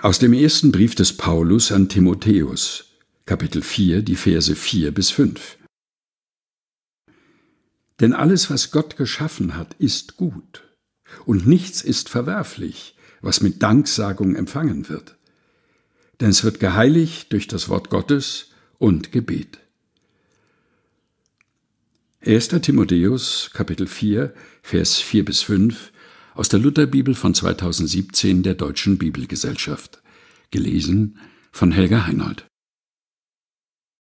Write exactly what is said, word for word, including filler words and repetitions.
Aus dem ersten Brief des Paulus an Timotheus, Kapitel vier, die Verse vier bis fünf. Denn alles, was Gott geschaffen hat, ist gut, und nichts ist verwerflich, was mit Danksagung empfangen wird. Denn es wird geheiligt durch das Wort Gottes und Gebet. erster Timotheus, Kapitel vier, Vers vier bis fünf, aus der Lutherbibel von zweitausendsiebzehn der Deutschen Bibelgesellschaft. Gelesen von Helga Heinold.